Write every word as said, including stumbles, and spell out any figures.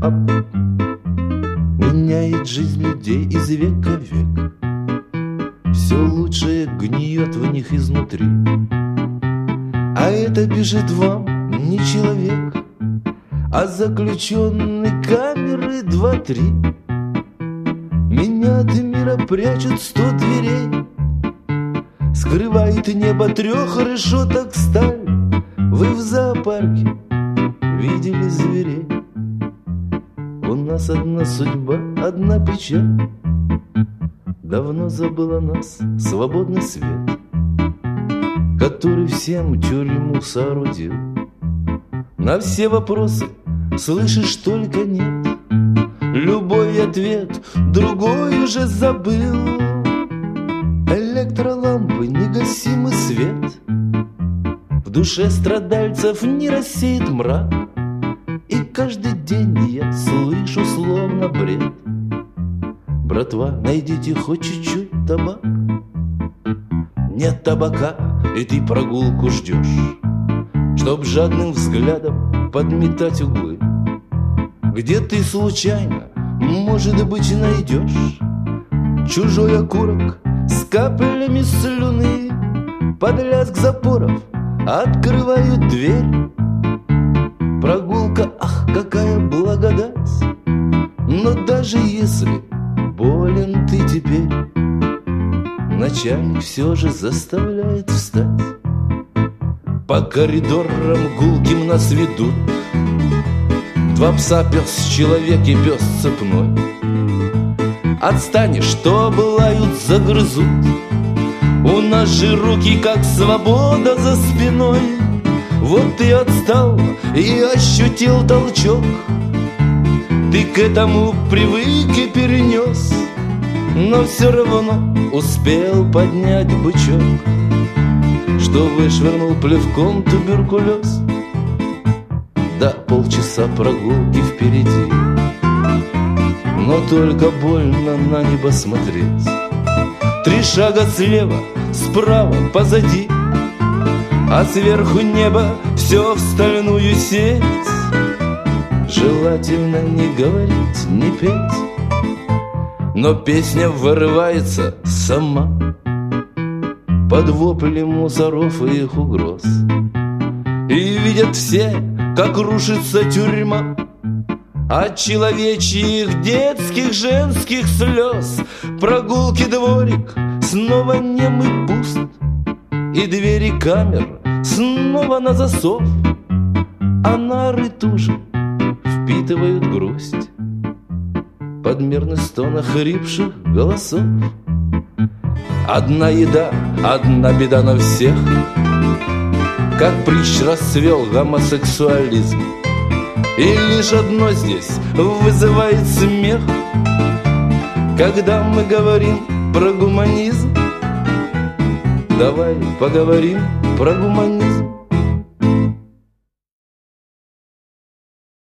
Меняет жизнь людей из века в век. Все лучшее гниет в них изнутри. А это пишет вам не человек, а заключенный камеры два-три. Меня от мира прячут сто дверей, скрывает небо трех решеток сталь. Вы в зоопарке видели зверей. У нас одна судьба, одна печаль. Давно забыла нас свободный свет, который всем тюрьму соорудил. На все вопросы слышишь только нет. Любой ответ другой уже забыл. Электролампы, негасимый свет, в душе страдальцев не рассеет мрак. И каждый день я слышу словно бред: братва, найдите хоть чуть-чуть табак. Нет табака, и ты прогулку ждешь, чтоб жадным взглядом подметать углы, где ты случайно, может быть, найдешь чужой окурок с каплями слюны. Под лязг запоров открывают дверь. Прогулка, ах, какая благодать! Но даже если болен ты теперь, начальник все же заставляет встать. По коридорам гулким нас ведут два пса, пес человек и пес цепной. Отстанешь, что облают, загрызут. У нас же руки, как свобода за спиной. Вот ты отстал и ощутил толчок. Ты к этому привык и перенес, но все равно успел поднять бычок, что вышвырнул плевком туберкулез. Да, полчаса прогулки впереди, но только больно на небо смотреть. Три шага слева, справа, позади, а сверху небо все в стальную сеть. Желательно не говорить, не петь, но песня вырывается сама под вопли мусоров и их угроз. И видят все, как рушится тюрьма от человечьих, детских, женских слез. Прогулки, дворик снова нем и пуст, и двери камер снова на засов, а нары туже впитывают грусть под мерный стон охрипших голосов. Одна еда, одна беда на всех, как притч расцвел гомосексуализм. И лишь одно здесь вызывает смех, когда мы говорим про гуманизм. Давай поговорим про гуманизм.